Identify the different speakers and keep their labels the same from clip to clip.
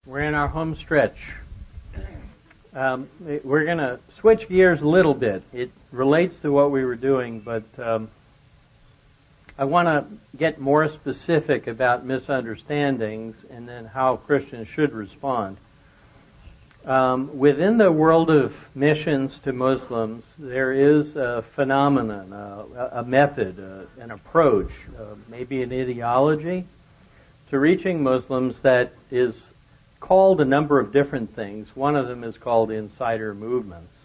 Speaker 1: We're in our home stretch. We're going to switch gears a little bit. It relates to what we were doing, but I want to get more specific about misunderstandings and then how Christians should respond. Within the world of missions to Muslims, there is a phenomenon, a method, an approach, maybe an ideology to reaching Muslims that is called a number of different things. One of them is called insider movements.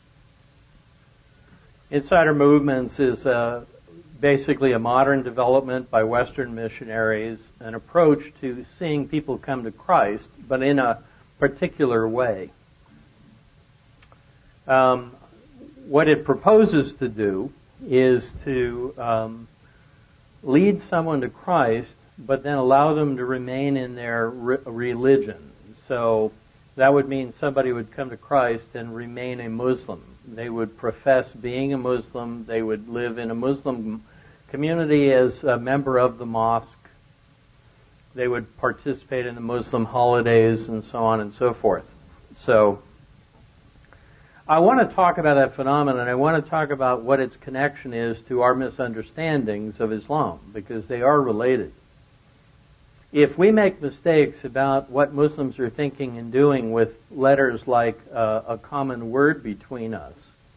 Speaker 1: Insider movements is basically a modern development by Western missionaries, an approach to seeing people come to Christ, but in a particular way. What it proposes to do is to lead someone to Christ, but then allow them to remain in their religion. So that would mean somebody would come to Christ and remain a Muslim. They would profess being a Muslim. They would live in a Muslim community as a member of the mosque. They would participate in the Muslim holidays and so on and so forth. So I want to talk about that phenomenon. I want to talk about what its connection is to our misunderstandings of Islam, because they are related. If we make mistakes about what Muslims are thinking and doing with letters like a common word between us,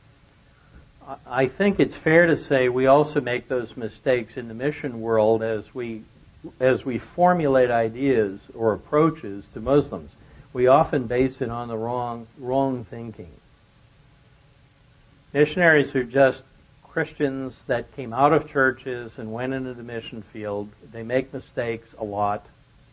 Speaker 1: I think it's fair to say we also make those mistakes in the mission world as we formulate ideas or approaches to Muslims. We often base it on the wrong thinking. Missionaries are just Christians that came out of churches and went into the mission field. They make mistakes a lot.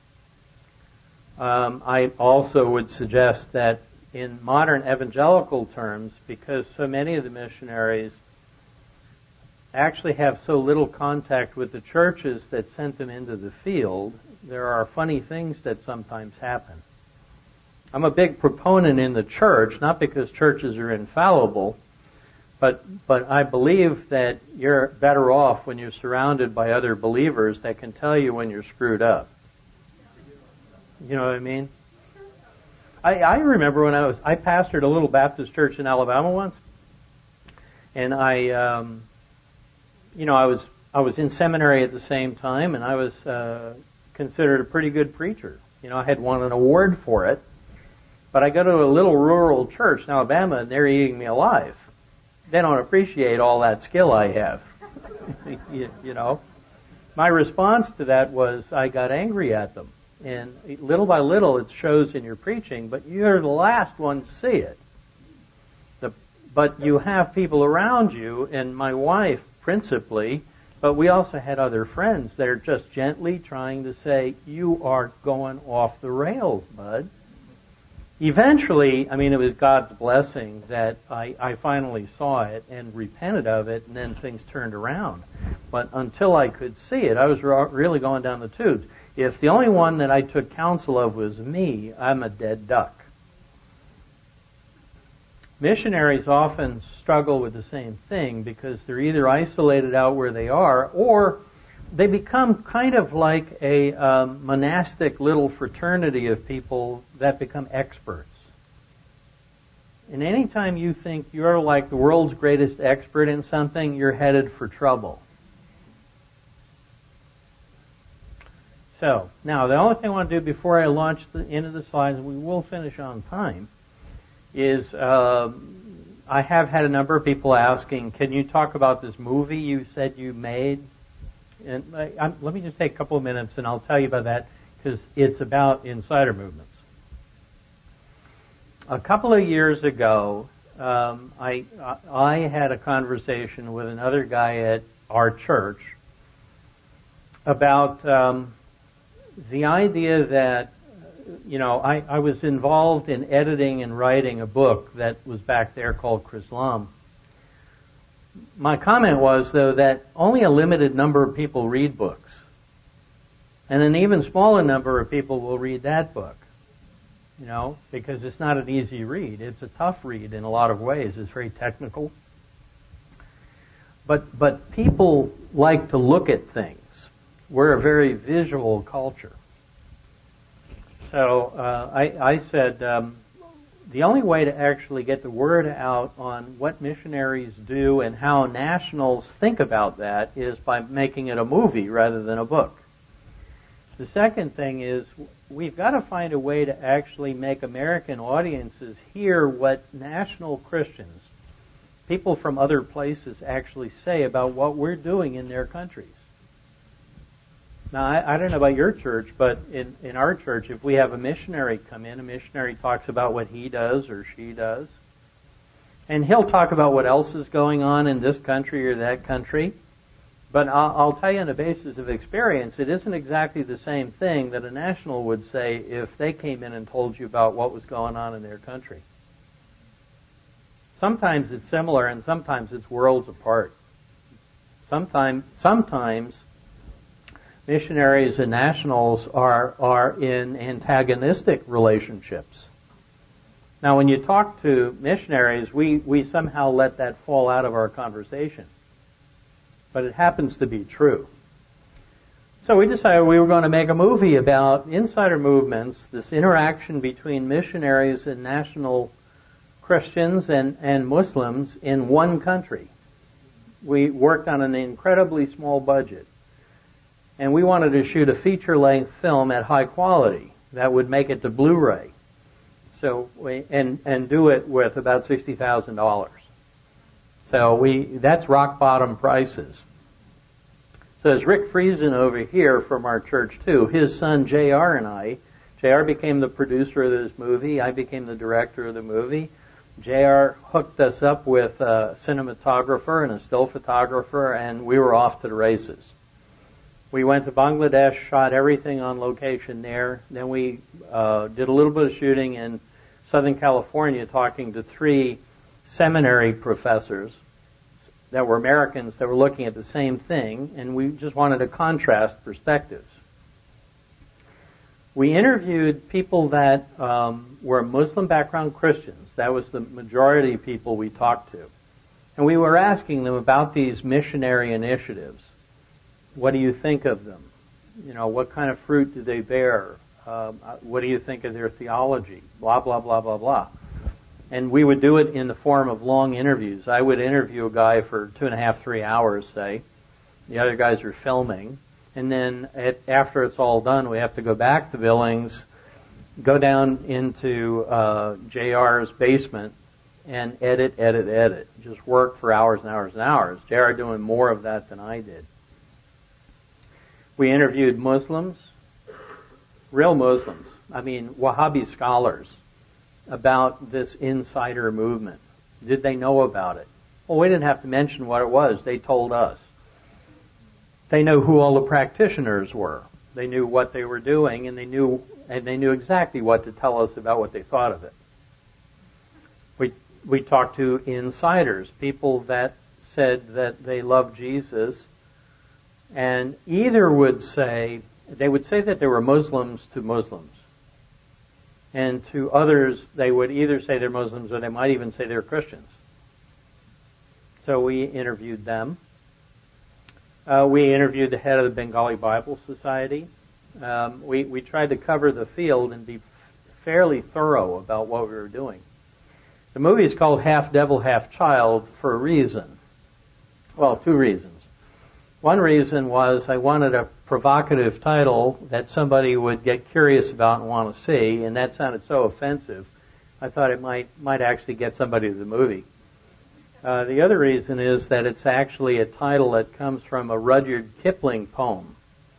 Speaker 1: I also would suggest that in modern evangelical terms, because so many of the missionaries actually have so little contact with the churches that sent them into the field, there are funny things that sometimes happen. I'm a big proponent in the church, not because churches are infallible, but I believe that you're better off when you're surrounded by other believers that can tell you when you're screwed up. You know what I mean? I remember when I pastored a little Baptist church in Alabama once, and I was in seminary at the same time, and I was considered a pretty good preacher. I had won an award for it, but I go to a little rural church in Alabama, and they're eating me alive. They don't appreciate all that skill I have. My response to that was I got angry at them. And little by little it shows in your preaching, but you're the last one to see it. But you have people around you, and my wife principally, but we also had other friends that are just gently trying to say, you are going off the rails, bud. Eventually, it was God's blessing that I finally saw it and repented of it, and then things turned around. But until I could see it, I was really going down the tubes. If the only one that I took counsel of was me, I'm a dead duck. Missionaries often struggle with the same thing because they're either isolated out where they are, or they become kind of like a monastic little fraternity of people that become experts. And anytime you think you're like the world's greatest expert in something, you're headed for trouble. So, now the only thing I want to do before I launch into the slides, and we will finish on time, is I have had a number of people asking, can you talk about this movie you said you made? And let me just take a couple of minutes and I'll tell you about that, because it's about insider movements. A couple of years ago, I had a conversation with another guy at our church about the idea that, I was involved in editing and writing a book that was back there called Chrislam. My comment was, though, that only a limited number of people read books. And an even smaller number of people will read that book. Because it's not an easy read. It's a tough read in a lot of ways. It's very technical. But people like to look at things. We're a very visual culture. So I said the only way to actually get the word out on what missionaries do and how nationals think about that is by making it a movie rather than a book. The second thing is we've got to find a way to actually make American audiences hear what national Christians, people from other places, actually say about what we're doing in their countries. Now, I don't know about your church, but in our church, if we have a missionary come in, a missionary talks about what he does or she does, and he'll talk about what else is going on in this country or that country. But I'll tell you on the basis of experience, it isn't exactly the same thing that a national would say if they came in and told you about what was going on in their country. Sometimes it's similar and sometimes it's worlds apart. Sometimes missionaries and nationals are in antagonistic relationships. Now, when you talk to missionaries, we somehow let that fall out of our conversation. But it happens to be true. So we decided we were going to make a movie about insider movements, this interaction between missionaries and national Christians and Muslims in one country. We worked on an incredibly small budget. And we wanted to shoot a feature-length film at high quality that would make it to Blu-ray. So and do it with about $60,000. So that's rock bottom prices. So as Rick Friesen over here from our church too, his son JR and I, JR became the producer of this movie, I became the director of the movie. JR hooked us up with a cinematographer and a still photographer, and we were off to the races. We went to Bangladesh, shot everything on location there. Then we did a little bit of shooting in Southern California, talking to 3 seminary professors that were Americans that were looking at the same thing, and we just wanted to contrast perspectives. We interviewed people that were Muslim background Christians. That was the majority of people we talked to. And we were asking them about these missionary initiatives. What do you think of them? You know, what kind of fruit do they bear? What do you think of their theology? Blah, blah, blah, blah, blah. And we would do it in the form of long interviews. I would interview a guy for 2.5, 3 hours, say. The other guys are filming. And then after it's all done, we have to go back to Billings, go down into JR's basement, and edit. Just work for hours and hours and hours. JR doing more of that than I did. We interviewed Muslims, real Muslims, Wahhabi scholars, about this insider movement. Did they know about it? Well, we didn't have to mention what it was. They told us. They know who all the practitioners were. They knew what they were doing, and they knew exactly what to tell us about what they thought of it. We talked to insiders, people that said that they loved Jesus, and either would say that they were Muslims to Muslims. And to others, they would either say they're Muslims or they might even say they're Christians. So we interviewed them. We interviewed the head of the Bengali Bible Society. We tried to cover the field and be fairly thorough about what we were doing. The movie is called Half Devil, Half Child for a reason. Well, 2 reasons. One reason was I wanted a provocative title that somebody would get curious about and want to see, and that sounded so offensive, I thought it might actually get somebody to the movie. The other reason is that it's actually a title that comes from a Rudyard Kipling poem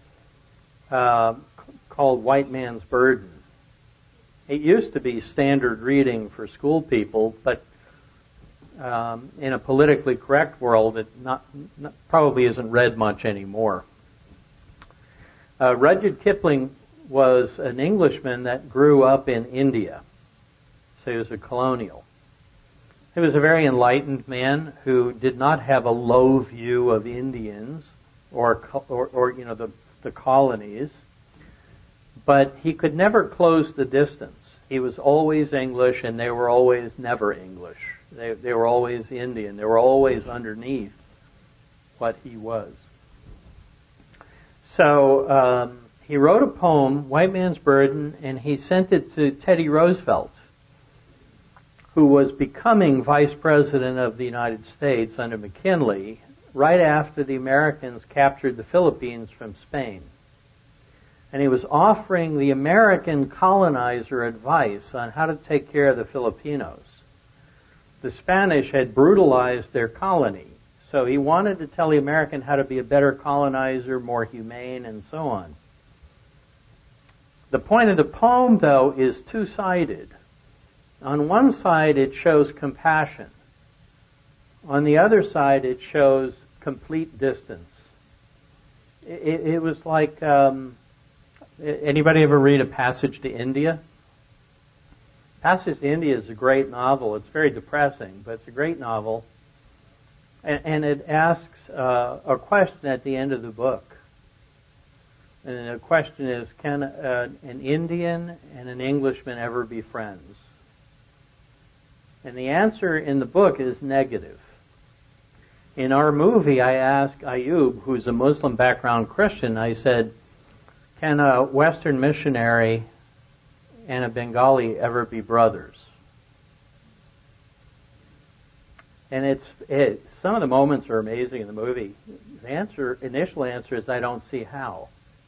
Speaker 1: called White Man's Burden. It used to be standard reading for school people, but in a politically correct world, it probably isn't read much anymore. Rudyard Kipling was an Englishman that grew up in India, so he was a colonial. He was a very enlightened man who did not have a low view of Indians or the colonies, but he could never close the distance. He was always English, and they were always never English. They were always Indian. They were always underneath what he was. So he wrote a poem, White Man's Burden, and he sent it to Teddy Roosevelt, who was becoming Vice President of the United States under McKinley right after the Americans captured the Philippines from Spain. And he was offering the American colonizer advice on how to take care of the Filipinos. The Spanish had brutalized their colony, so he wanted to tell the American how to be a better colonizer, more humane, and so on. The point of the poem, though, is two-sided. On one side, it shows compassion. On the other side, it shows complete distance. It was like, anybody ever read A Passage to India? Passage to India is a great novel. It's very depressing, but it's a great novel. And it asks a question at the end of the book. And the question is, can an Indian and an Englishman ever be friends? And the answer in the book is negative. In our movie, I asked Ayub, who's a Muslim background Christian, I said, can a Western missionary and a Bengali ever be brothers? And some of the moments are amazing in the movie. The initial answer is I don't see how.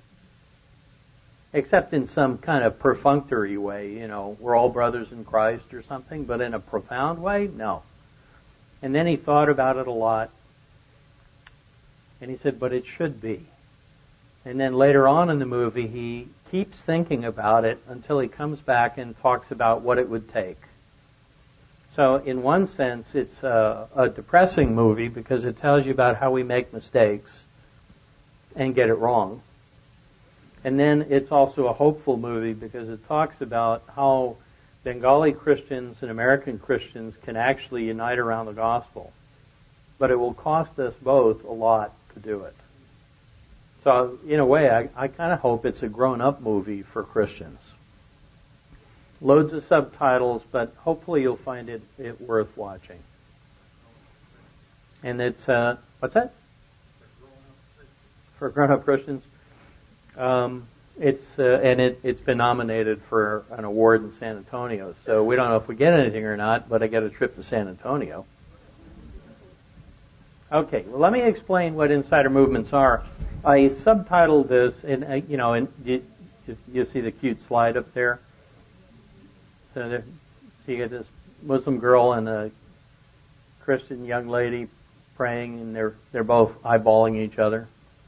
Speaker 1: Except in some kind of perfunctory way, we're all brothers in Christ or something, but in a profound way, no. And then he thought about it a lot, and he said, but it should be. And then later on in the movie, he keeps thinking about it until he comes back and talks about what it would take. So in one sense, it's a depressing movie because it tells you about how we make mistakes and get it wrong. And then it's also a hopeful movie because it talks about how Bengali Christians and American Christians can actually unite around the gospel. But it will cost us both a lot to do it. So in a way, I kind of hope it's a grown-up movie for Christians. Loads of subtitles, but hopefully you'll find it worth watching. And it's, what's that? For grown-up Christians? It's been nominated for an award in San Antonio, so we don't know if we get anything or not, but I get a trip to San Antonio. Okay, well, let me explain what insider movements are. I subtitled this, and you see the cute slide up there? So you get this Muslim girl and a Christian young lady praying, and they're both eyeballing each other.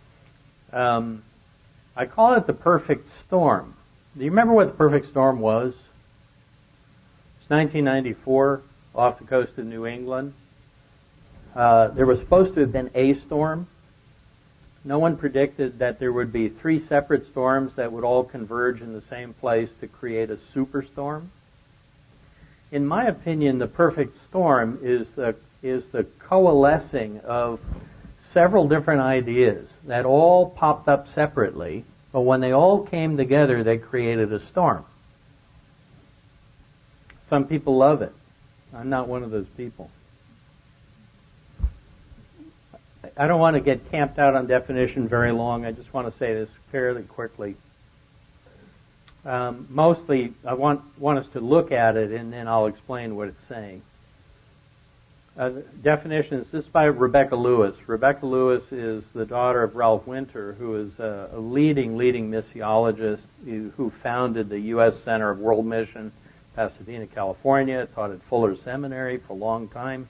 Speaker 1: I call it the perfect storm. Do you remember what the perfect storm was? It's 1994 off the coast of New England. There was supposed to have been a storm. No one predicted that there would be 3 separate storms that would all converge in the same place to create a superstorm. In my opinion, the perfect storm is the coalescing of several different ideas that all popped up separately, but when they all came together, they created a storm. Some people love it. I'm not one of those people. I don't want to get camped out on definition very long. I just want to say this fairly quickly. Mostly, I want us to look at it, and then I'll explain what it's saying. Definitions, this is by Rebecca Lewis. Rebecca Lewis is the daughter of Ralph Winter, who is a leading missiologist who founded the U.S. Center of World Mission, Pasadena, California, taught at Fuller Seminary for a long time.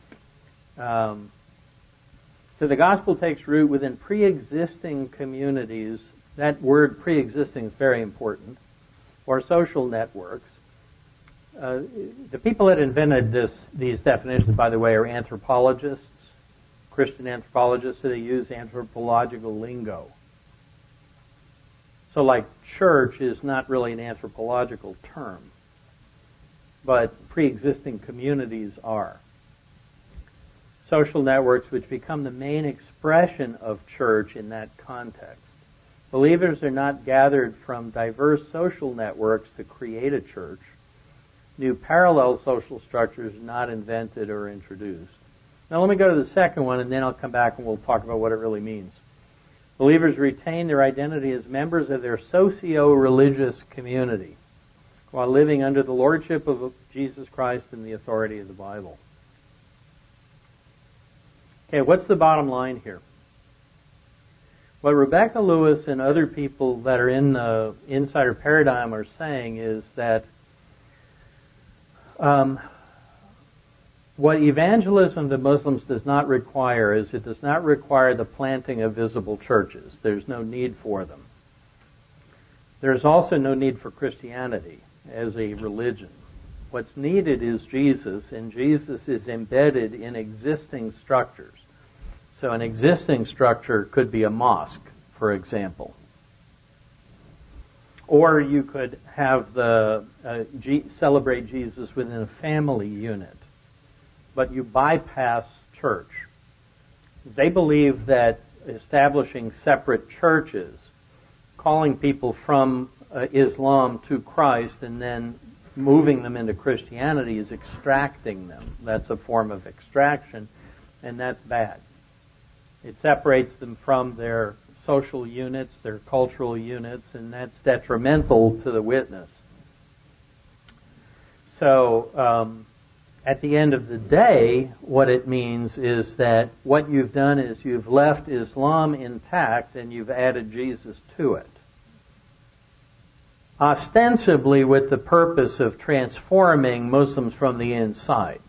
Speaker 1: So the gospel takes root within pre-existing communities. That word pre-existing is very important. Or social networks. The people that invented these definitions, by the way, are anthropologists, Christian anthropologists, so they use anthropological lingo. So like church is not really an anthropological term, but pre-existing communities are. Social networks which become the main expression of church in that context. Believers are not gathered from diverse social networks to create a church. New parallel social structures are not invented or introduced. Now let me go to the second one, and then I'll come back and we'll talk about what it really means. Believers retain their identity as members of their socio-religious community while living under the lordship of Jesus Christ and the authority of the Bible. Okay, what's the bottom line here? What Rebecca Lewis and other people that are in the insider paradigm are saying is that what evangelism to Muslims does not require is it does not require the planting of visible churches. There's no need for them. There's also no need for Christianity as a religion. What's needed is Jesus, and Jesus is embedded in existing structures. So an existing structure could be a mosque, for example. Or you could have celebrate Jesus within a family unit. But you bypass church. They believe that establishing separate churches, calling people from Islam to Christ and then moving them into Christianity is extracting them. That's a form of extraction, and that's bad. It separates them from their social units, their cultural units, and that's detrimental to the witness. So, at the end of the day, what it means is that what you've done is you've left Islam intact and you've added Jesus to it. Ostensibly with the purpose of transforming Muslims from the inside.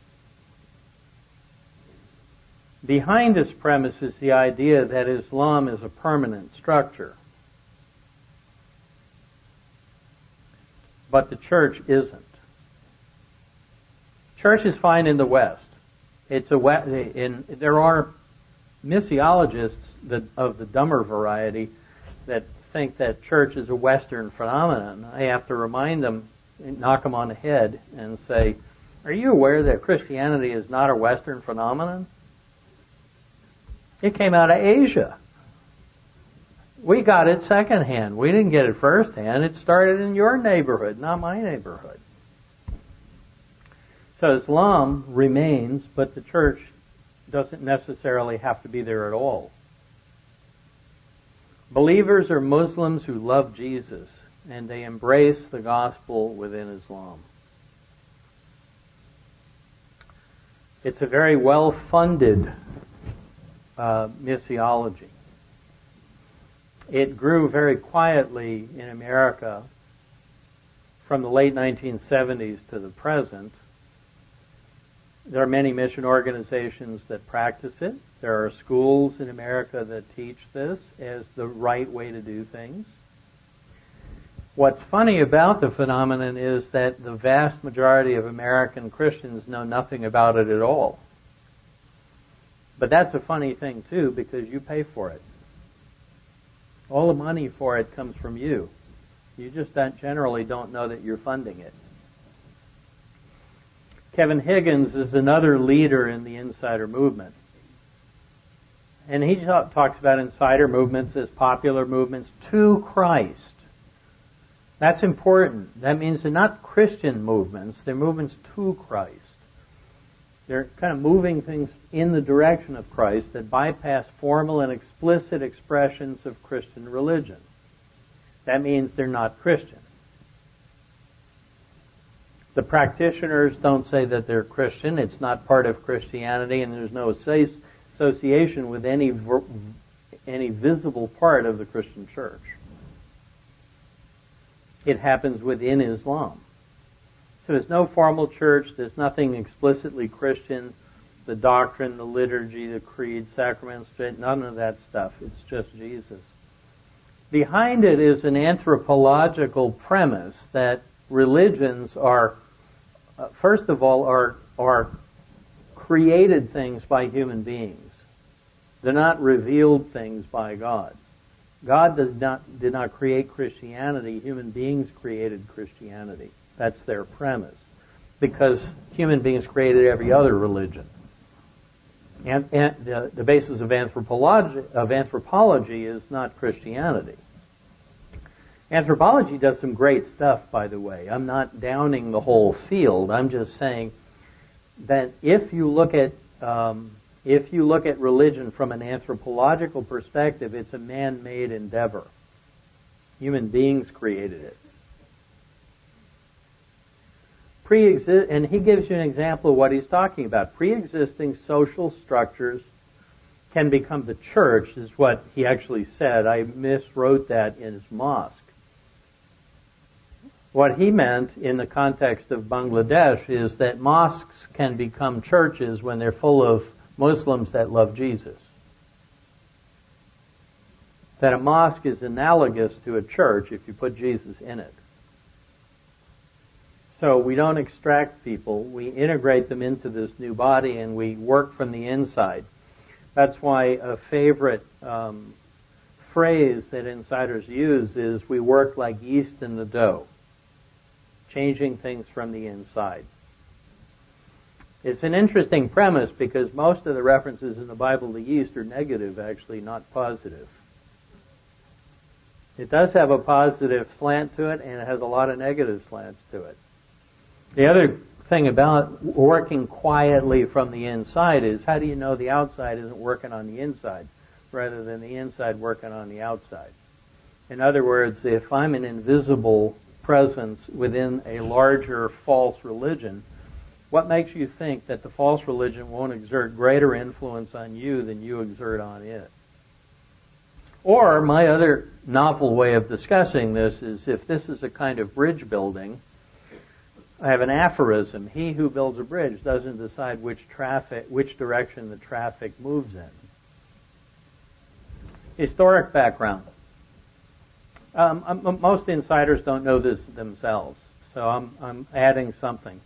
Speaker 1: Behind this premise is the idea that Islam is a permanent structure. But the church isn't. Church is fine in the West. There are missiologists of the dumber variety that think that church is a Western phenomenon. I have to remind them, knock them on the head, and say, "Are you aware that Christianity is not a Western phenomenon? It came out of Asia. We got it secondhand. We didn't get it firsthand. It started in your neighborhood, not my neighborhood." So Islam remains, but the church doesn't necessarily have to be there at all. Believers are Muslims who love Jesus, and they embrace the gospel within Islam. It's a very well-funded missiology. It grew very quietly in America from the late 1970s to the present. There are many mission organizations that practice it. There are schools in America that teach this as the right way to do things. What's funny about the phenomenon is that the vast majority of American Christians know nothing about it at all. But that's a funny thing, too, because you pay for it. All the money for it comes from you. You just generally don't know that you're funding it. Kevin Higgins is another leader in the insider movement. And he talks about insider movements as popular movements to Christ. That's important. That means they're not Christian movements, they're movements to Christ. They're kind of moving things in the direction of Christ that bypass formal and explicit expressions of Christian religion. That means they're not Christian. The practitioners don't say that they're Christian. It's not part of Christianity, and there's no association with any visible part of the Christian church. It happens within Islam. So there's no formal church. There's nothing explicitly Christian. The doctrine, the liturgy, the creed, sacraments, none of that stuff. It's just Jesus. Behind it is an anthropological premise that religions are, first of all, are created things by human beings. They're not revealed things by God. God did not create Christianity. Human beings created Christianity. That's their premise. Because human beings created every other religion. And the basis of anthropology is not Christianity. Anthropology does some great stuff, by the way. I'm not downing the whole field. I'm just saying that if you look at If you look at religion from an anthropological perspective, it's a man-made endeavor. Human beings created it. And he gives you an example of what he's talking about. Pre-existing social structures can become the church, is what he actually said. I miswrote that in his mosque. What he meant in the context of Bangladesh is that mosques can become churches when they're full of Muslims that love Jesus. That a mosque is analogous to a church if you put Jesus in it. So we don't extract people, we integrate them into this new body and we work from the inside. That's why a favorite phrase that insiders use is, we work like yeast in the dough, changing things from the inside. It's an interesting premise because most of the references in the Bible to yeast are negative, actually, not positive. It does have a positive slant to it, and it has a lot of negative slants to it. The other thing about working quietly from the inside is, how do you know the outside isn't working on the inside rather than the inside working on the outside? In other words, if I'm an invisible presence within a larger false religion, what makes you think that the false religion won't exert greater influence on you than you exert on it? Or my other novel way of discussing this is, if this is a kind of bridge building, I have an aphorism: he who builds a bridge doesn't decide which direction the traffic moves in. Historic background. Most insiders don't know this themselves, so I'm adding something.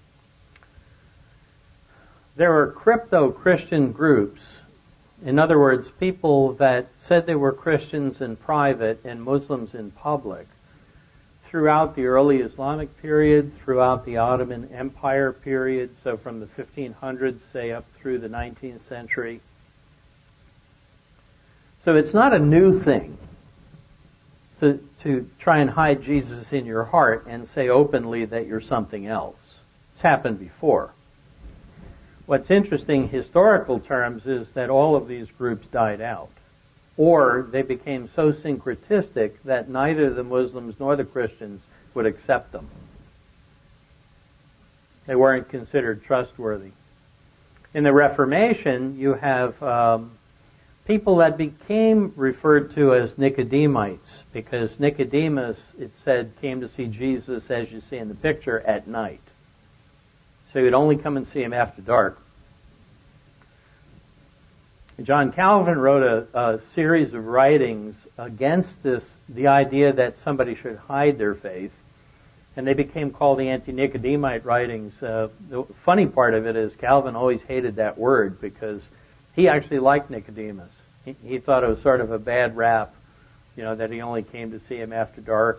Speaker 1: There were crypto-Christian groups. In other words, people that said they were Christians in private and Muslims in public, throughout the early Islamic period, throughout the Ottoman Empire period, so from the 1500s, say, up through the 19th century. So it's not a new thing to try and hide Jesus in your heart and say openly that you're something else. It's happened before. What's interesting in historical terms is that all of these groups died out, or they became so syncretistic that neither the Muslims nor the Christians would accept them. They weren't considered trustworthy. In the Reformation, you have people that became referred to as Nicodemites, because Nicodemus, it said, came to see Jesus, as you see in the picture, at night. So you'd only come and see him after dark. John Calvin wrote a series of writings against the idea that somebody should hide their faith, and they became called the anti-Nicodemite writings. The funny part of it is Calvin always hated that word because he actually liked Nicodemus. He thought it was sort of a bad rap, that he only came to see him after dark.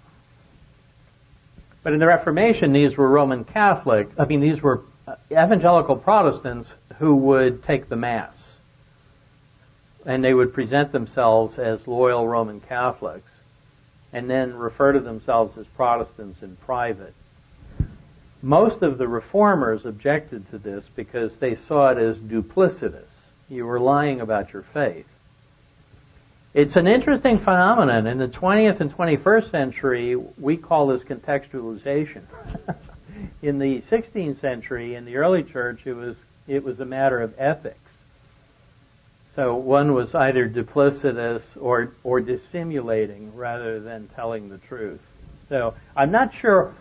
Speaker 1: But in the Reformation, these were these were evangelical Protestants who would take the Mass. And they would present themselves as loyal Roman Catholics and then refer to themselves as Protestants in private. Most of the reformers objected to this because they saw it as duplicitous. You were lying about your faith. It's an interesting phenomenon. In the 20th and 21st century, we call this contextualization. In the 16th century, in the early church, it was a matter of ethics. So one was either duplicitous or dissimulating rather than telling the truth. So I'm not sure,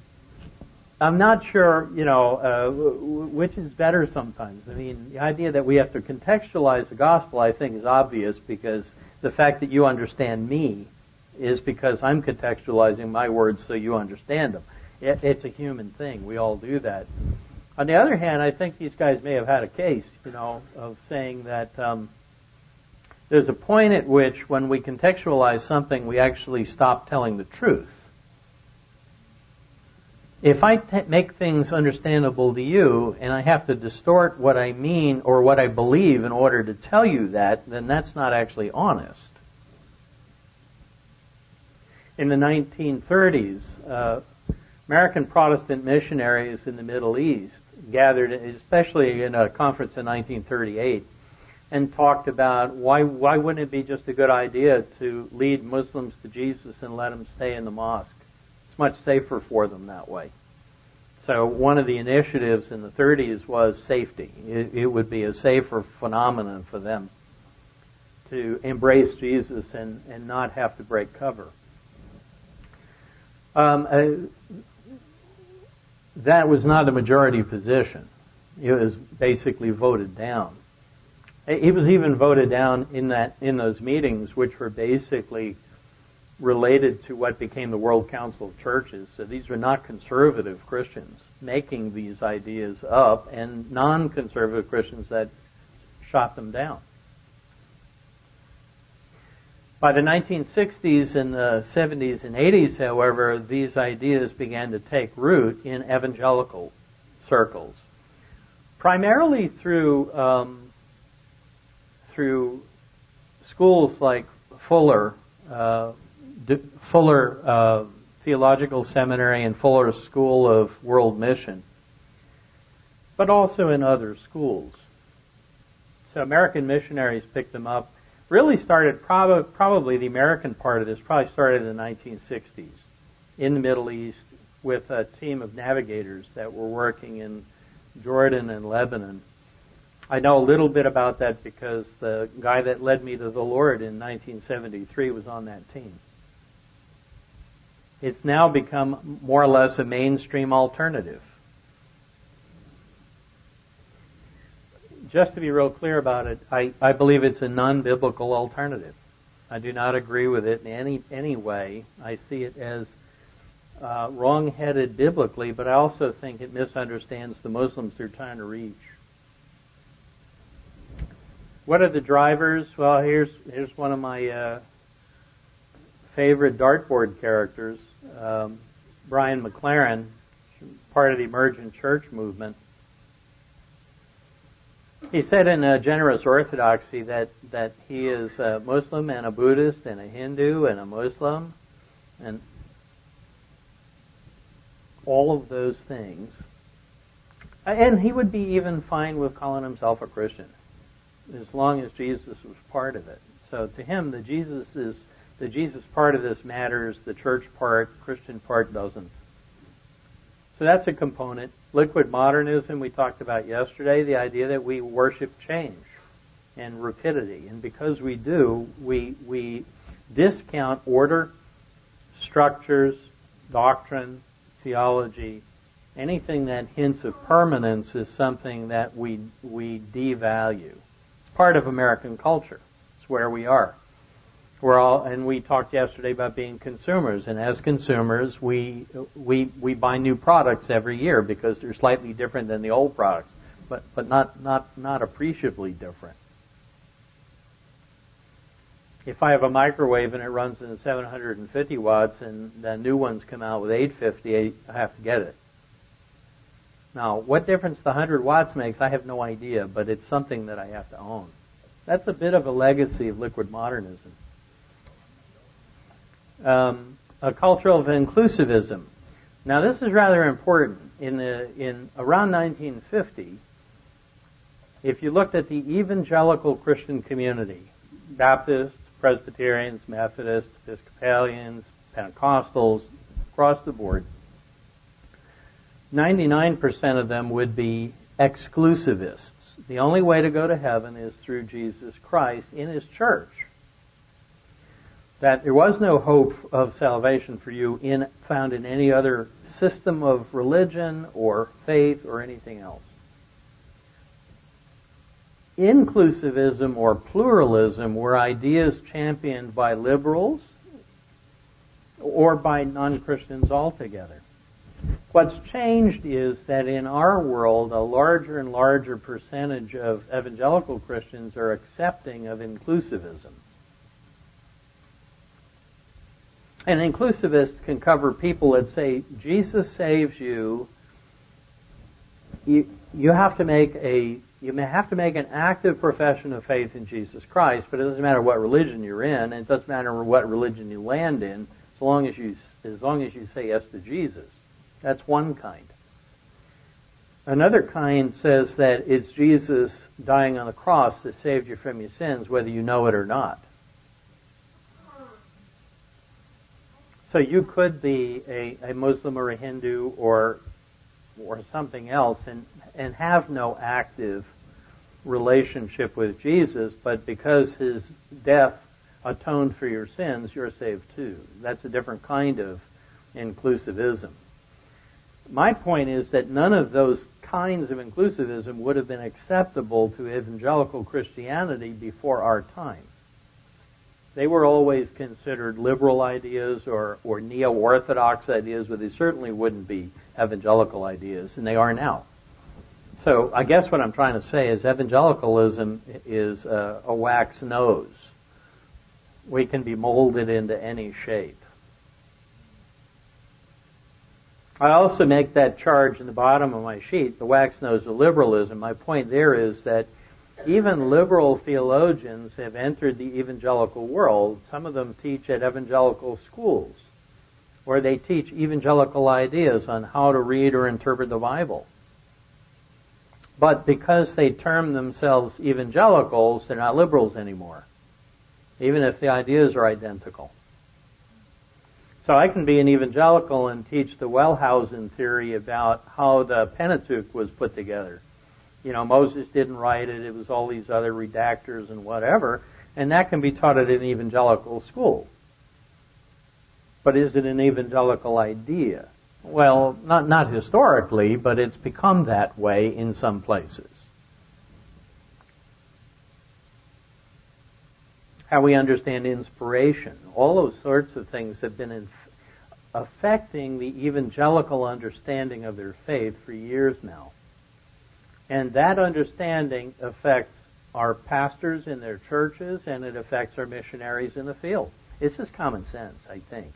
Speaker 1: which is better sometimes. I mean, the idea that we have to contextualize the gospel, I think, is obvious, because the fact that you understand me is because I'm contextualizing my words so you understand them. It's a human thing. We all do that. On the other hand, I think these guys may have had a case, of saying that there's a point at which when we contextualize something, we actually stop telling the truth. If I make things understandable to you and I have to distort what I mean or what I believe in order to tell you that, then that's not actually honest. In the 1930s, American Protestant missionaries in the Middle East gathered, especially in a conference in 1938, and talked about why wouldn't it be just a good idea to lead Muslims to Jesus and let them stay in the mosque? It's much safer for them that way. So one of the initiatives in the 30s was safety. It would be a safer phenomenon for them to embrace Jesus and not have to break cover. That was not a majority position. It was basically voted down. It was even voted down in those meetings, which were basically related to what became the World Council of Churches. So these were not conservative Christians making these ideas up, and non-conservative Christians that shot them down. By the 1960s and the 70s and 80s, however, these ideas began to take root in evangelical circles, primarily through schools like Fuller Theological Seminary and Fuller School of World Mission, but also in other schools. So American missionaries picked them up. Really started, probably the American part of this probably started in the 1960s in the Middle East with a team of navigators that were working in Jordan and Lebanon. I know a little bit about that because the guy that led me to the Lord in 1973 was on that team. It's now become more or less a mainstream alternative. Just to be real clear about it, I believe it's a non-biblical alternative. I do not agree with it in any way. I see it as wrong-headed biblically, but I also think it misunderstands the Muslims they're trying to reach. What are the drivers? Well, here's one of my favorite dartboard characters, Brian McLaren, part of the emergent church movement. He said in Generous Orthodoxy that he is a Muslim and a Buddhist and a Hindu and a Muslim and all of those things. And he would be even fine with calling himself a Christian as long as Jesus was part of it. So to him, the Jesus part of this matters, the church part, Christian part doesn't. So that's a component. Liquid modernism we talked about yesterday, the idea that we worship change and rapidity. And because we do, we discount order, structures, doctrine, theology. Anything that hints of permanence is something that we devalue. It's part of American culture. It's where we are. And we talked yesterday about being consumers, and as consumers, we buy new products every year because they're slightly different than the old products, but not appreciably different. If I have a microwave and it runs in 750 watts, and the new ones come out with 850, I have to get it. Now, what difference the 100 watts makes, I have no idea, but it's something that I have to own. That's a bit of a legacy of liquid modernism. A culture of inclusivism. Now, this is rather important. In around 1950, if you looked at the evangelical Christian community, Baptists, Presbyterians, Methodists, Episcopalians, Pentecostals, across the board, 99% of them would be exclusivists. The only way to go to heaven is through Jesus Christ in His church. That there was no hope of salvation for you found in any other system of religion or faith or anything else. Inclusivism or pluralism were ideas championed by liberals or by non-Christians altogether. What's changed is that in our world, a larger and larger percentage of evangelical Christians are accepting of inclusivism. And inclusivists can cover people that say, Jesus saves you. You have to make an active profession of faith in Jesus Christ, but it doesn't matter what religion you're in, and it doesn't matter what religion you land in, as long as you say yes to Jesus. That's one kind. Another kind says that it's Jesus dying on the cross that saved you from your sins, whether you know it or not. So you could be a Muslim or a Hindu or something else and have no active relationship with Jesus, but because his death atoned for your sins, you're saved too. That's a different kind of inclusivism. My point is that none of those kinds of inclusivism would have been acceptable to evangelical Christianity before our time. They were always considered liberal ideas or neo-orthodox ideas, but they certainly wouldn't be evangelical ideas, and they are now. So I guess what I'm trying to say is evangelicalism is a wax nose. We can be molded into any shape. I also make that charge in the bottom of my sheet, the wax nose of liberalism. My point there is that even liberal theologians have entered the evangelical world. Some of them teach at evangelical schools, where they teach evangelical ideas on how to read or interpret the Bible. But because they term themselves evangelicals, they're not liberals anymore, even if the ideas are identical. So I can be an evangelical and teach the Wellhausen theory about how the Pentateuch was put together. You know, Moses didn't write it, it was all these other redactors and whatever, and that can be taught at an evangelical school. But is it an evangelical idea? Well, not historically, but it's become that way in some places. How we understand inspiration, all those sorts of things have been affecting the evangelical understanding of their faith for years now. And that understanding affects our pastors in their churches, and it affects our missionaries in the field. It's just common sense, I think.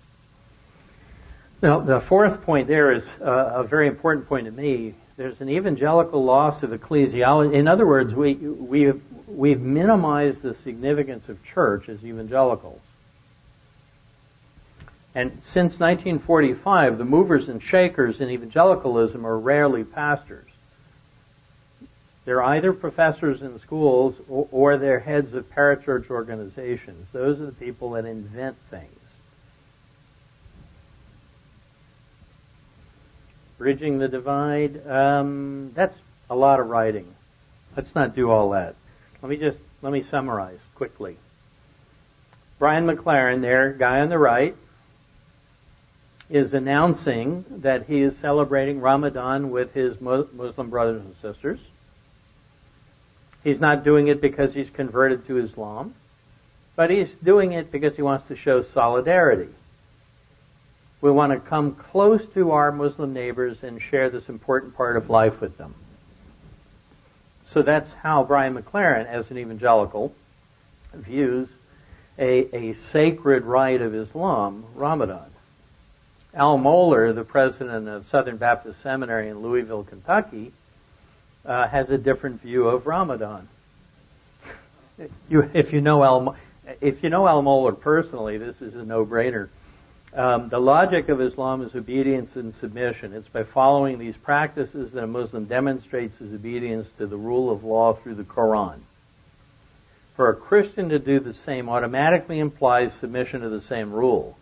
Speaker 1: Now, the fourth point there is a very important point to me. There's an evangelical loss of ecclesiology. In other words, we've minimized the significance of church as evangelicals. And since 1945, the movers and shakers in evangelicalism are rarely pastors. They're either professors in schools or they're heads of parachurch organizations. Those are the people that invent things. Bridging the divide, that's a lot of writing. Let's not do all that. Let me summarize quickly. Brian McLaren there, guy on the right, is announcing that he is celebrating Ramadan with his Muslim brothers and sisters. He's not doing it because he's converted to Islam, but he's doing it because he wants to show solidarity. We want to come close to our Muslim neighbors and share this important part of life with them. So that's how Brian McLaren, as an evangelical, views a sacred rite of Islam, Ramadan. Al Mohler, the president of Southern Baptist Seminary in Louisville, Kentucky, has a different view of Ramadan. If you know Al Mohler personally, this is a no-brainer. The logic of Islam is obedience and submission. It's by following these practices that a Muslim demonstrates his obedience to the rule of law through the Quran. For a Christian to do the same automatically implies submission to the same rule.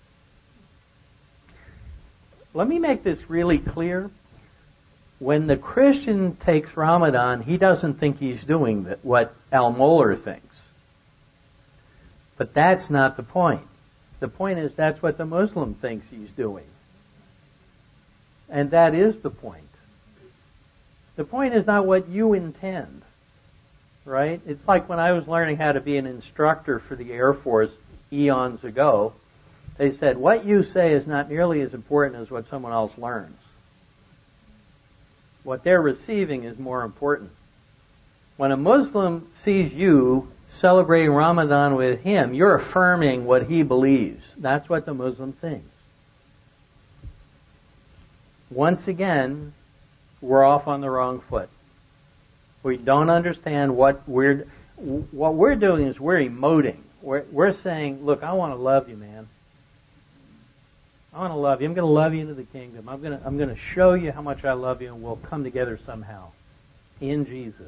Speaker 1: Let me make this really clear. When the Christian takes Ramadan, he doesn't think he's doing what Al Mohler thinks. But that's not the point. The point is that's what the Muslim thinks he's doing. And that is the point. The point is not what you intend. Right? It's like when I was learning how to be an instructor for the Air Force eons ago. They said, what you say is not nearly as important as what someone else learns. What they're receiving is more important. When a Muslim sees you celebrating Ramadan with him, you're affirming what he believes. That's what the Muslim thinks. Once again, we're off on the wrong foot. We don't understand what we're doing is we're emoting. We're saying, look, I want to love you, man. I want to love you. I'm going to love you into the kingdom. I'm going to show you how much I love you, and we'll come together somehow in Jesus.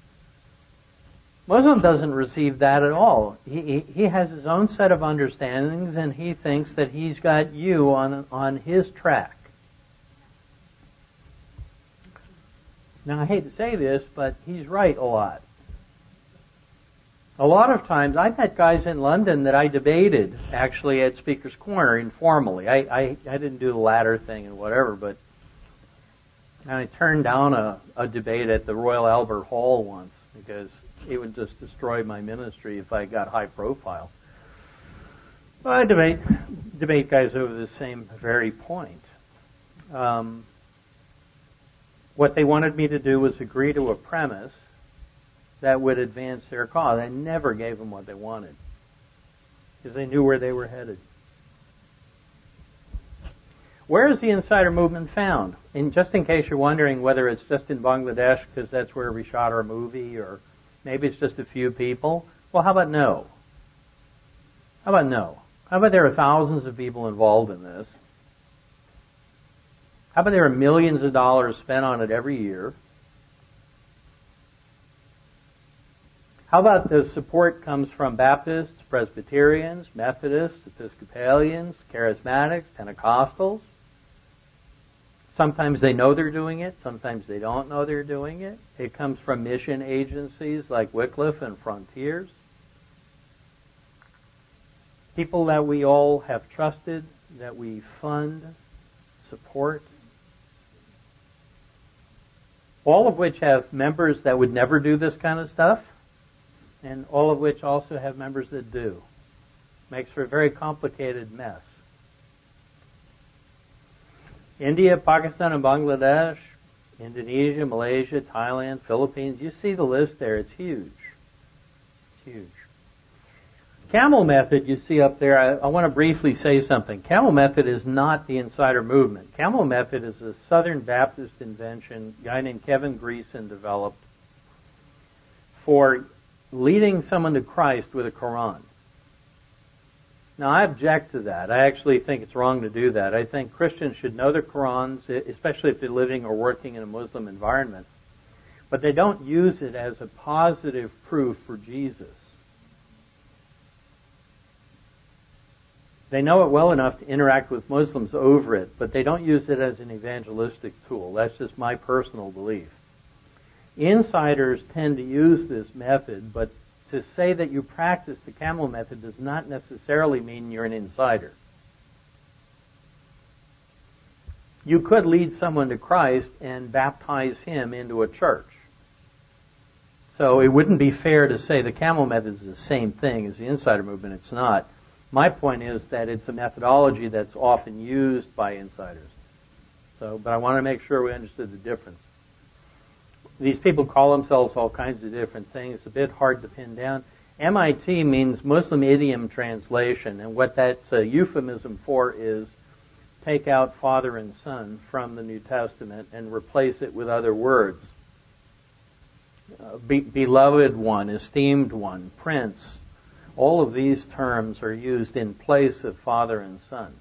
Speaker 1: Muslim doesn't receive that at all. He has his own set of understandings, and he thinks that he's got you on his track. Now, I hate to say this, but he's right a lot. A lot of times, I met guys in London that I debated, actually, at Speaker's Corner, informally. I didn't do the ladder thing and whatever, but I turned down a debate at the Royal Albert Hall once, because it would just destroy my ministry if I got high profile. Well, I debate guys over the same very point. What they wanted me to do was agree to a premise that would advance their cause. I never gave them what they wanted, because they knew where they were headed. Where is the insider movement found? And just in case you're wondering whether it's just in Bangladesh because that's where we shot our movie, or maybe it's just a few people, well, how about no? How about no? How about there are thousands of people involved in this? How about there are millions of dollars spent on it every year? How about the support comes from Baptists, Presbyterians, Methodists, Episcopalians, Charismatics, Pentecostals? Sometimes they know they're doing it. Sometimes they don't know they're doing it. It comes from mission agencies like Wycliffe and Frontiers. People that we all have trusted, that we fund, support. All of which have members that would never do this kind of stuff, and all of which also have members that do. Makes for a very complicated mess. India, Pakistan, and Bangladesh, Indonesia, Malaysia, Thailand, Philippines. You see the list there. It's huge. It's huge. Camel Method, you see up there, I want to briefly say something. Camel Method is not the insider movement. Camel Method is a Southern Baptist invention a guy named Kevin Greason developed for leading someone to Christ with a Quran. Now, I object to that. I actually think it's wrong to do that. I think Christians should know their Qurans, especially if they're living or working in a Muslim environment. But they don't use it as a positive proof for Jesus. They know it well enough to interact with Muslims over it, but they don't use it as an evangelistic tool. That's just my personal belief. Insiders tend to use this method, but to say that you practice the Camel Method does not necessarily mean you're an insider. You could lead someone to Christ and baptize him into a church. So it wouldn't be fair to say the Camel Method is the same thing as the insider movement. It's not. My point is that it's a methodology that's often used by insiders. But I want to make sure we understood the difference. These people call themselves all kinds of different things. It's a bit hard to pin down. MIT means Muslim Idiom Translation, and what that's a euphemism for is take out Father and Son from the New Testament and replace it with other words. Beloved one, esteemed one, prince. All of these terms are used in place of Father and Son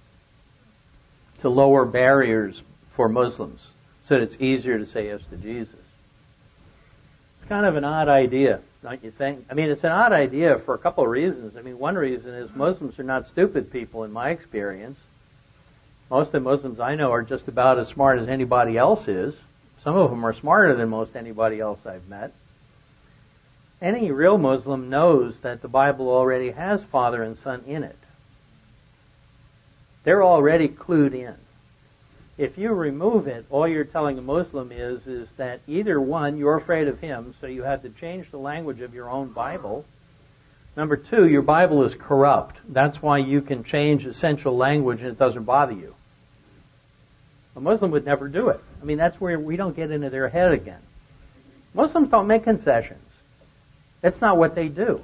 Speaker 1: to lower barriers for Muslims so that it's easier to say yes to Jesus. It's kind of an odd idea, don't you think? I mean, it's an odd idea for a couple of reasons. I mean, one reason is Muslims are not stupid people in my experience. Most of the Muslims I know are just about as smart as anybody else is. Some of them are smarter than most anybody else I've met. Any real Muslim knows that the Bible already has Father and Son in it. They're already clued in. If you remove it, all you're telling a Muslim is that either one, you're afraid of him, so you have to change the language of your own Bible. Number two, your Bible is corrupt. That's why you can change essential language and it doesn't bother you. A Muslim would never do it. I mean, that's where we don't get into their head again. Muslims don't make concessions. That's not what they do.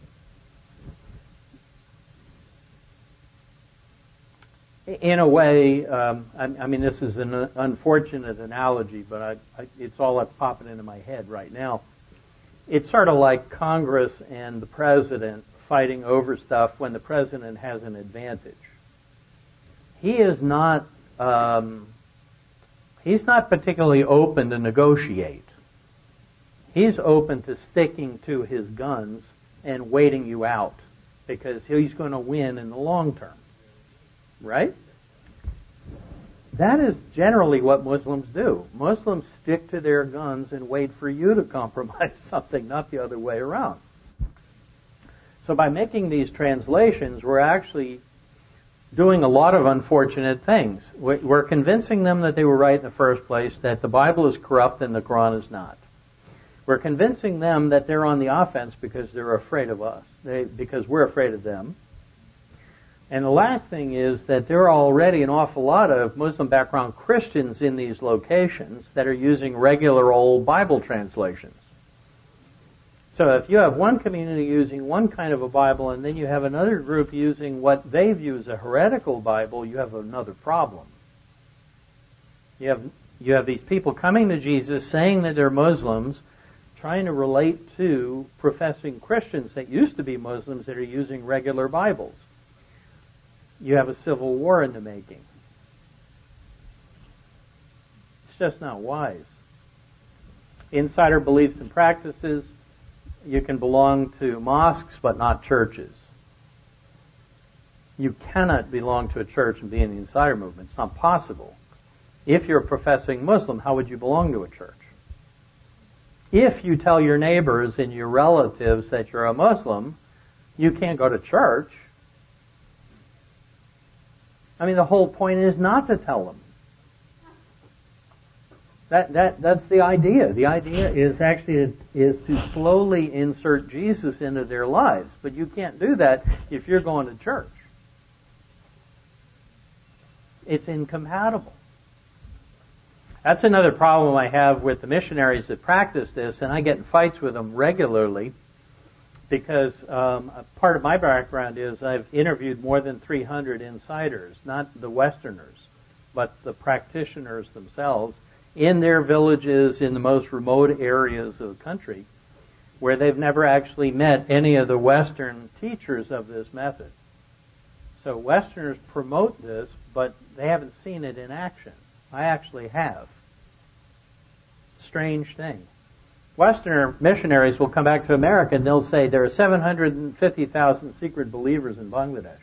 Speaker 1: In a way, I mean, this is an unfortunate analogy, but it's all that's popping into my head right now. It's sort of like Congress and the president fighting over stuff when the president has an advantage. he is not he's not particularly open to negotiate. He's open to sticking to his guns and waiting you out because he's going to win in the long term. Right? That is generally what Muslims do. Muslims stick to their guns and wait for you to compromise something, not the other way around. So by making these translations, we're actually doing a lot of unfortunate things. We're convincing them that they were right in the first place, that the Bible is corrupt and the Quran is not. We're convincing them that they're on the offense because they're afraid of us, because we're afraid of them. And the last thing is that there are already an awful lot of Muslim background Christians in these locations that are using regular old Bible translations. So if you have one community using one kind of a Bible and then you have another group using what they view as a heretical Bible, you have another problem. You have these people coming to Jesus saying that they're Muslims, trying to relate to professing Christians that used to be Muslims that are using regular Bibles. You have a civil war in the making. It's just not wise. Insider beliefs and practices. You can belong to mosques but not churches. You cannot belong to a church and be in the insider movement. It's not possible. If you're a professing Muslim, how would you belong to a church? If you tell your neighbors and your relatives that you're a Muslim, you can't go to church. I mean, the whole point is not to tell them. That's the idea. The idea is actually to slowly insert Jesus into their lives. But you can't do that if you're going to church. It's incompatible. That's another problem I have with the missionaries that practice this, and I get in fights with them regularly because part of my background is I've interviewed more than 300 insiders, not the Westerners, but the practitioners themselves, in their villages in the most remote areas of the country where they've never actually met any of the Western teachers of this method. So Westerners promote this, but they haven't seen it in action. I actually have. Strange thing. Westerner missionaries will come back to America and they'll say there are 750,000 secret believers in Bangladesh.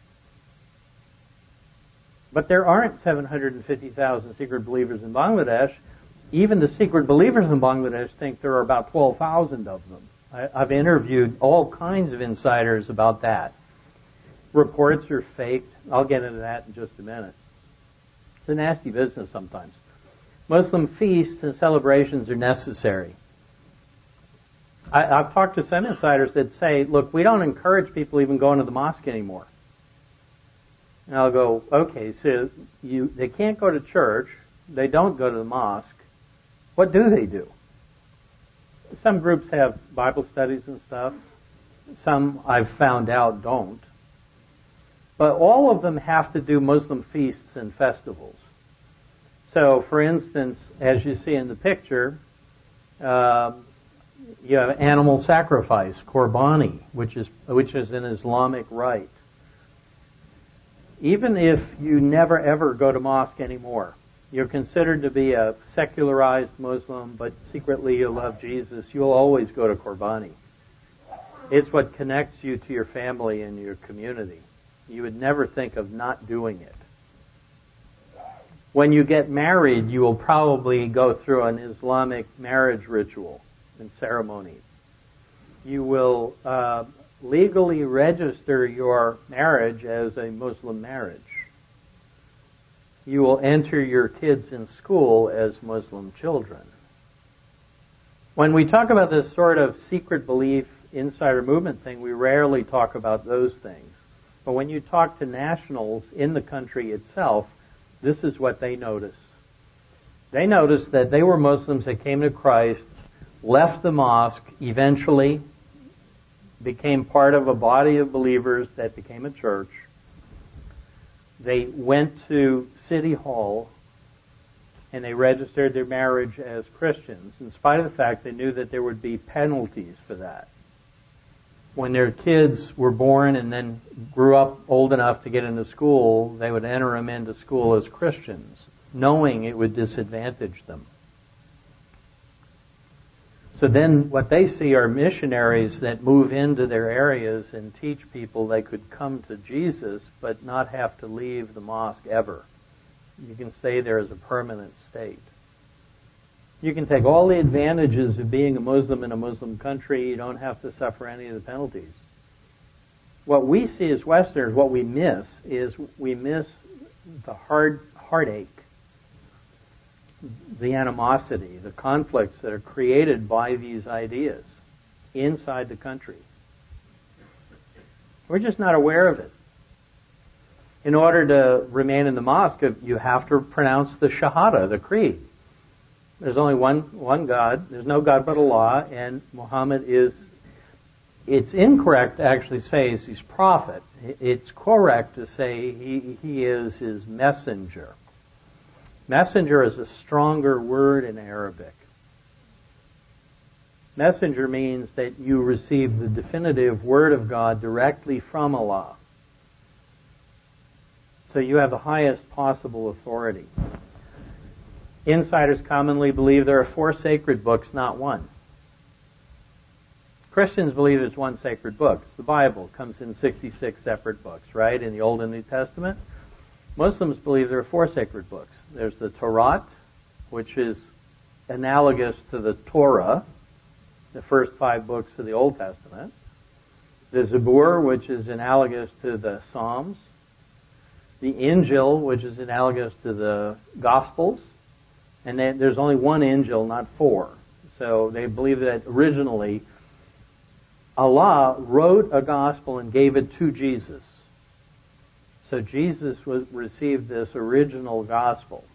Speaker 1: But there aren't 750,000 secret believers in Bangladesh. Even the secret believers in Bangladesh think there are about 12,000 of them. I've interviewed all kinds of insiders about that. Reports are faked. I'll get into that in just a minute. It's a nasty business sometimes. Muslim feasts and celebrations are necessary. I've talked to some insiders that say, look, we don't encourage people even going to the mosque anymore. And I'll go, okay, so they can't go to church, they don't go to the mosque. What do they do? Some groups have Bible studies and stuff. Some, I've found out, don't. But all of them have to do Muslim feasts and festivals. So, for instance, as you see in the picture, you have animal sacrifice, Qurbani, which is an Islamic rite. Even if you never ever go to mosque anymore, you're considered to be a secularized Muslim, but secretly you love Jesus, you'll always go to Qurbani. It's what connects you to your family and your community. You would never think of not doing it. When you get married, you will probably go through an Islamic marriage ritual and ceremony. You will legally register your marriage as a Muslim marriage. You will enter your kids in school as Muslim children. When we talk about this sort of secret belief, insider movement thing, we rarely talk about those things. But when you talk to nationals in the country itself, this is what they notice. They notice that they were Muslims that came to Christ, left the mosque, eventually became part of a body of believers that became a church. They went to City Hall and they registered their marriage as Christians, in spite of the fact they knew that there would be penalties for that. when their kids were born and then grew up old enough to get into school, they would enter them into school as Christians, knowing it would disadvantage them. So then what they see are missionaries that move into their areas and teach people they could come to Jesus but not have to leave the mosque ever. You can stay there as a permanent state. You can take all the advantages of being a Muslim in a Muslim country. You don't have to suffer any of the penalties. What we see as Westerners, what we miss the heartache, the animosity, the conflicts that are created by these ideas inside the country. We're just not aware of it. In order to remain in the mosque, you have to pronounce the Shahada, the creed. There's only one God. There's no God but Allah, and Muhammad is... It's incorrect to actually say he's his prophet. It's correct to say he is his messenger. Messenger is a stronger word in Arabic. Messenger means that you receive the definitive word of God directly from Allah. So you have the highest possible authority. Insiders commonly believe there are 4 sacred books, not one. Christians believe there's one sacred book. It's the Bible. It comes in 66 separate books, right, in the Old and New Testament. Muslims believe there are 4 sacred books. There's the Torah, which is analogous to the Torah, the first 5 books of the Old Testament. The Zabur, which is analogous to the Psalms. The Injil, which is analogous to the Gospels. And there's only one Injil, not 4. So they believe that originally Allah wrote a gospel and gave it to Jesus. So Jesus received this original gospel.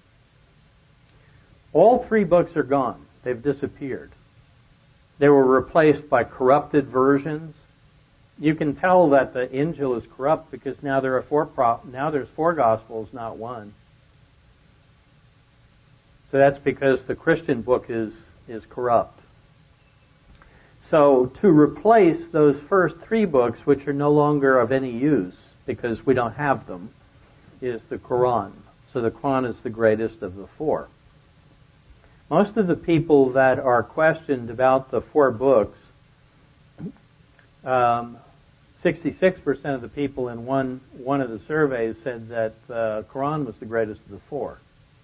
Speaker 1: All 3 books are gone. They've disappeared. They were replaced by corrupted versions. You can tell that the Injil is corrupt because now there's 4 gospels, not one. So that's because the Christian book is corrupt. So to replace those first 3 books, which are no longer of any use because we don't have them, is the Quran. So the Quran is the greatest of the 4. Most of the people that are questioned about the 4 books, 66% of the people in one of the surveys said that the Quran was the greatest of the 4.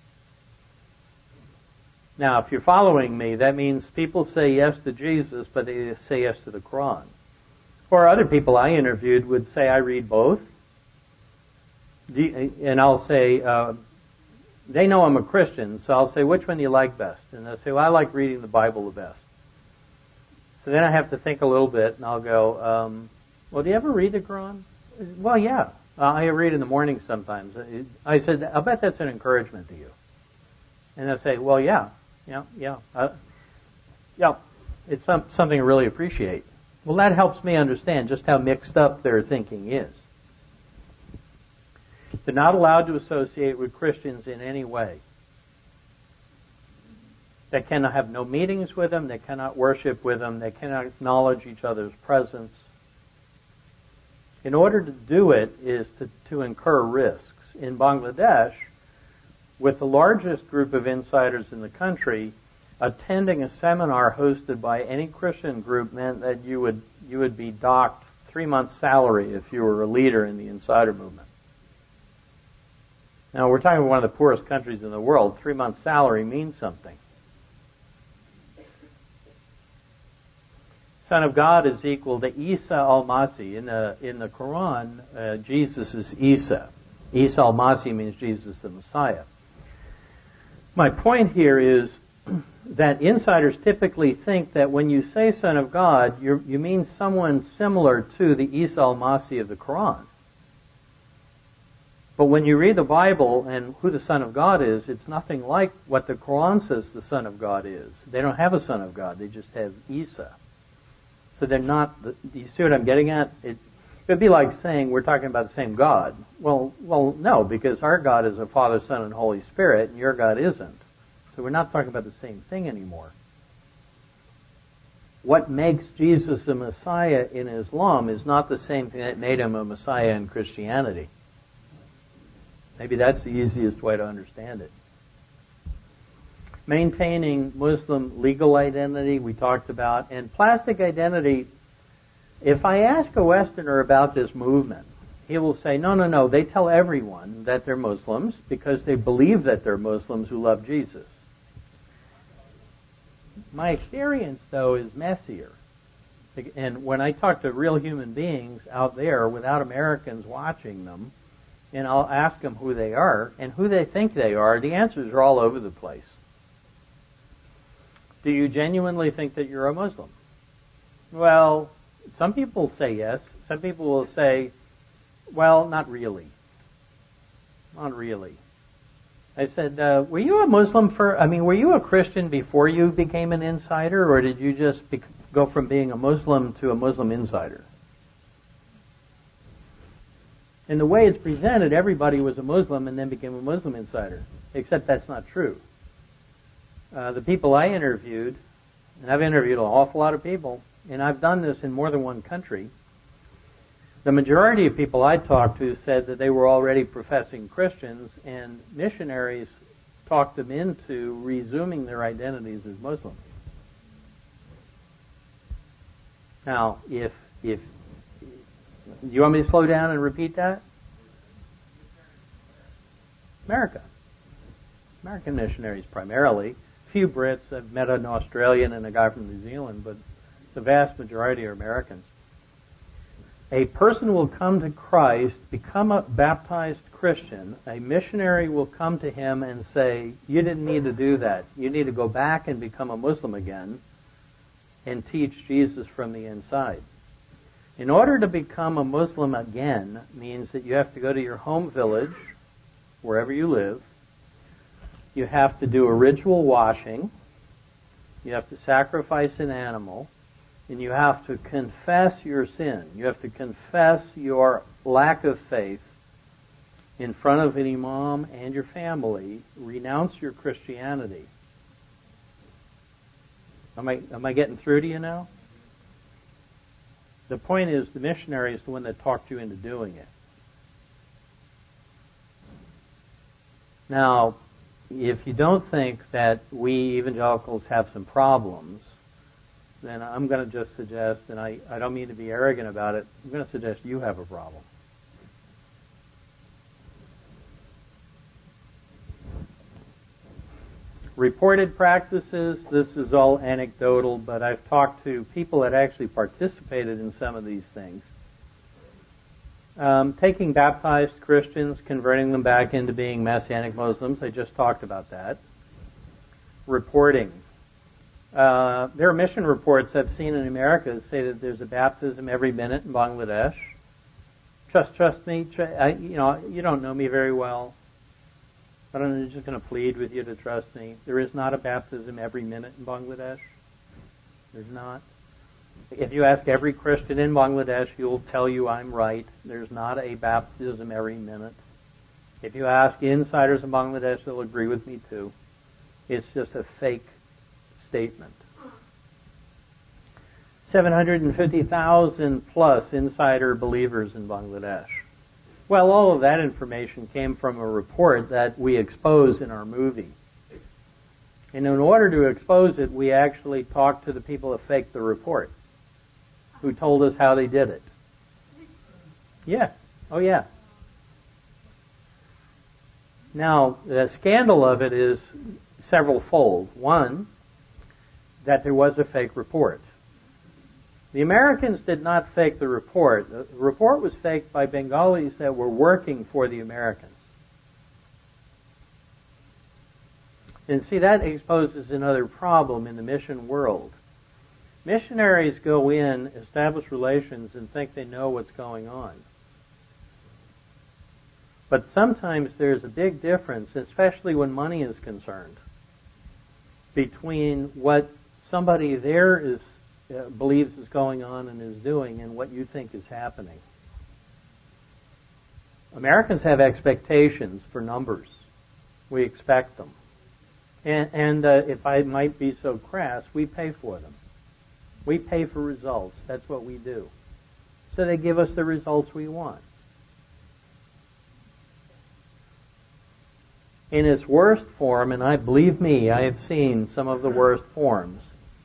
Speaker 1: Now, if you're following me, that means people say yes to Jesus, but they say yes to the Quran. Or other people I interviewed would say, I read both. And I'll say, they know I'm a Christian, so I'll say, which one do you like best? And they'll say, well, I like reading the Bible the best. So then I have to think a little bit, and I'll go, well, do you ever read the Quran? Well, yeah. I read in the morning sometimes. I said, I'll bet that's an encouragement to you. And they'll say, well, yeah. It's something I really appreciate. Well, that helps me understand just how mixed up their thinking is. They're not allowed to associate with Christians in any way. They cannot have no meetings with them. They cannot worship with them. They cannot acknowledge each other's presence. In order to do it is to incur risks. In Bangladesh, with the largest group of insiders in the country, attending a seminar hosted by any Christian group meant that you would be docked 3 months' salary if you were a leader in the insider movement. Now, we're talking about one of the poorest countries in the world. 3 months' salary means something. Son of God is equal to Isa al-Masih. In the Quran, Jesus is Isa. Isa al-Masih means Jesus the Messiah. My point here is that insiders typically think that when you say Son of God, you mean someone similar to the Isa al-Masih of the Quran. But when you read the Bible and who the Son of God is, it's nothing like what the Quran says the Son of God is. They don't have a Son of God. They just have Isa. So they're not, you see what I'm getting at? It would be like saying we're talking about the same God. Well, no, because our God is a Father, Son, and Holy Spirit, and your God isn't. So we're not talking about the same thing anymore. what makes Jesus a Messiah in Islam is not the same thing that made him a Messiah in Christianity. Maybe that's the easiest way to understand it. Maintaining Muslim legal identity, we talked about, and plastic identity. If I ask a Westerner about this movement, he will say, no, they tell everyone that they're Muslims because they believe that they're Muslims who love Jesus. My experience, though, is messier. And when I talk to real human beings out there without Americans watching them, and I'll ask them who they are and who they think they are, the answers are all over the place. Do you genuinely think that you're a Muslim? Well, some people say yes. Some people will say, well, not really. Not really. I said, were you a Muslim were you a Christian before you became an insider, or did you just go from being a Muslim to a Muslim insider? And the way it's presented, everybody was a Muslim and then became a Muslim insider. Except that's not true. The people I interviewed, and I've interviewed an awful lot of people, and I've done this in more than one country, the majority of people I talked to said that they were already professing Christians, and missionaries talked them into resuming their identities as Muslims. Now, if do you want me to slow down and repeat that? American missionaries primarily. A few Brits. I've met an Australian and a guy from New Zealand, but the vast majority are Americans. A person will come to Christ, become a baptized Christian. A missionary will come to him and say, you didn't need to do that. You need to go back and become a Muslim again and teach Jesus from the inside. In order to become a Muslim again means that you have to go to your home village, wherever you live. You have to do a ritual washing. You have to sacrifice an animal. And you have to confess your sin. You have to confess your lack of faith in front of an imam and your family. Renounce your Christianity. Am I getting through to you now? The point is, the missionary is the one that talked you into doing it. Now, if you don't think that we evangelicals have some problems, then I'm going to just suggest, and I don't mean to be arrogant about it, I'm going to suggest you have a problem. Reported practices, this is all anecdotal, but I've talked to people that actually participated in some of these things. Taking baptized Christians, converting them back into being Messianic Muslims, I just talked about that. Reporting. There are mission reports I've seen in America that say that there's a baptism every minute in Bangladesh. Trust me. You don't know me very well, but I'm just going to plead with you to trust me. There is not a baptism every minute in Bangladesh. There's not. If you ask every Christian in Bangladesh, he'll tell you I'm right. There's not a baptism every minute. If you ask insiders in Bangladesh, they'll agree with me too. It's just a fake statement. 750,000 plus insider believers in Bangladesh. Well, all of that information came from a report that we expose in our movie. And in order to expose it, we actually talked to the people that faked the report, who told us how they did it. Yeah. Oh, yeah. Now, the scandal of it is several-fold. One, that there was a fake report. The Americans did not fake the report. The report was faked by Bengalis that were working for the Americans. And see, that exposes another problem in the mission world. Missionaries go in, establish relations, and think they know what's going on. But sometimes there's a big difference, especially when money is concerned, between what somebody there believes is going on and is doing and what you think is happening. Americans have expectations for numbers. We expect them. And if I might be so crass, we pay for them. We pay for results. That's what we do. So they give us the results we want. In its worst form, and believe me, I have seen some of the worst forms,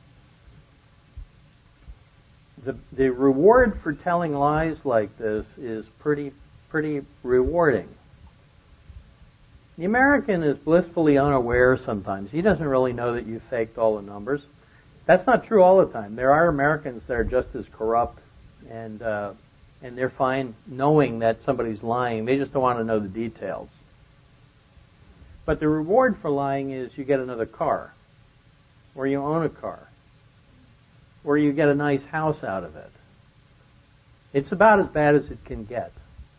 Speaker 1: the reward for telling lies like this is pretty rewarding. The American is blissfully unaware sometimes. He doesn't really know that you faked all the numbers. That's not true all the time. There are Americans that are just as corrupt, and they're fine knowing that somebody's lying. They just don't want to know the details. But the reward for lying is you get another car, or you own a car, or you get a nice house out of it. It's about as bad as it can get.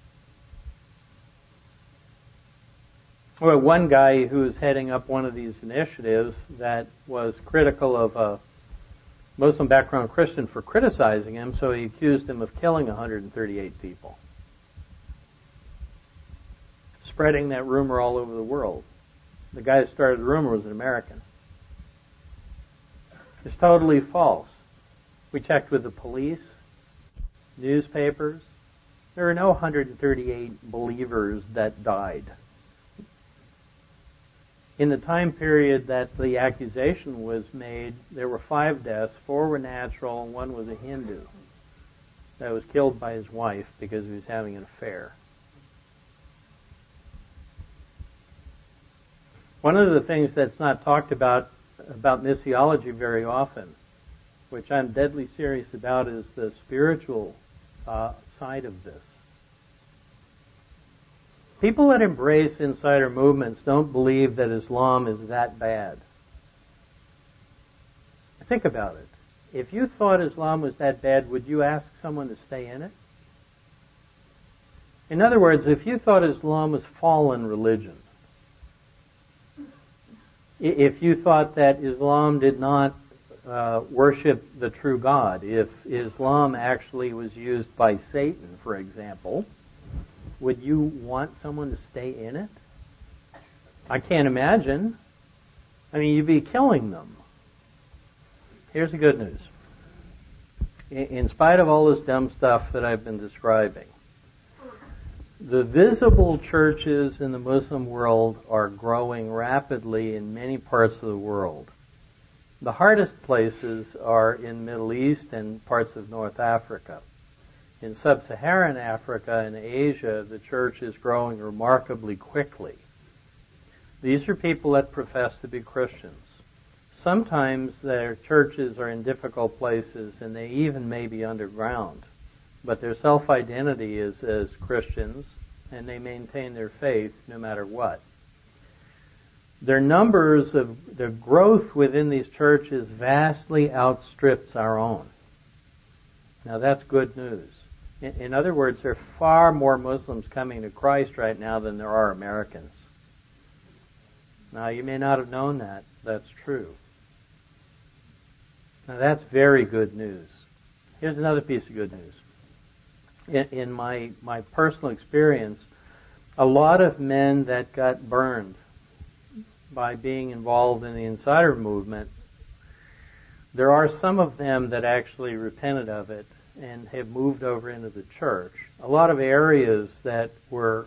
Speaker 1: Well, one guy who was heading up one of these initiatives that was critical of a Muslim background Christian for criticizing him, so he accused him of killing 138 people, spreading that rumor all over the world. The guy that started the rumor was an American. It's totally false. We checked with the police, newspapers. There are no 138 believers that died. In the time period that the accusation was made, there were 5 deaths. 4 were natural, and 1 was a Hindu that was killed by his wife because he was having an affair. One of the things that's not talked about missiology very often, which I'm deadly serious about, is the spiritual side of this. People that embrace insider movements don't believe that Islam is that bad. Think about it. If you thought Islam was that bad, would you ask someone to stay in it? In other words, if you thought Islam was fallen religion, if you thought that Islam did not worship the true God, if Islam actually was used by Satan, for example, would you want someone to stay in it? I can't imagine. I mean, you'd be killing them. Here's the good news. In spite of all this dumb stuff that I've been describing, the visible churches in the Muslim world are growing rapidly in many parts of the world. The hardest places are in the Middle East and parts of North Africa. In sub-Saharan Africa and Asia, the church is growing remarkably quickly. These are people that profess to be Christians. Sometimes their churches are in difficult places and they even may be underground, but their self-identity is as Christians and they maintain their faith no matter what. Their numbers of the growth within these churches vastly outstrips our own. Now that's good news. In other words, there are far more Muslims coming to Christ right now than there are Americans. Now, you may not have known that. That's true. Now, that's very good news. Here's another piece of good news. In my personal experience, a lot of men that got burned by being involved in the insider movement, there are some of them that actually repented of it and have moved over into the church. A lot of areas that were,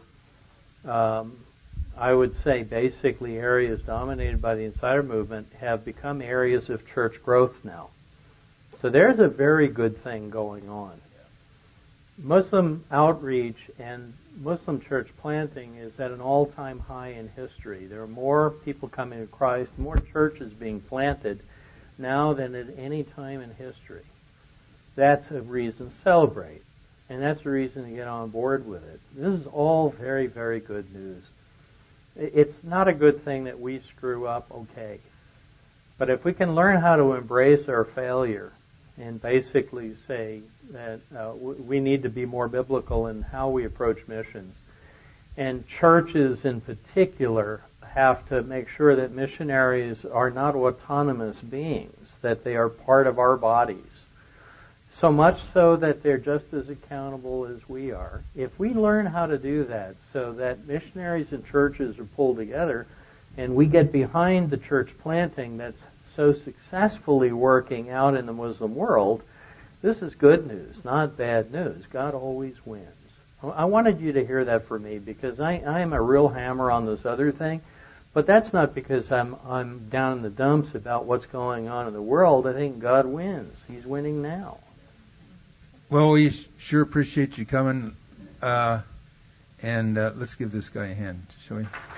Speaker 1: I would say, basically areas dominated by the insider movement have become areas of church growth now. So there's a very good thing going on. Muslim outreach and Muslim church planting is at an all-time high in history. There are more people coming to Christ, more churches being planted now than at any time in history. That's a reason to celebrate. And that's a reason to get on board with it. This is all very, very good news. It's not a good thing that we screw up, okay. But if we can learn how to embrace our failure and basically say that we need to be more biblical in how we approach missions, and churches in particular have to make sure that missionaries are not autonomous beings, that they are part of our bodies. So much so that they're just as accountable as we are. If we learn how to do that so that missionaries and churches are pulled together and we get behind the church planting that's so successfully working out in the Muslim world, this is good news, not bad news. God always wins. I wanted you to hear that from me because I am a real hammer on this other thing, but that's not because I'm down in the dumps about what's going on in the world. I think God wins. He's winning now.
Speaker 2: Well, we sure appreciate you coming, and let's give this guy a hand, shall we?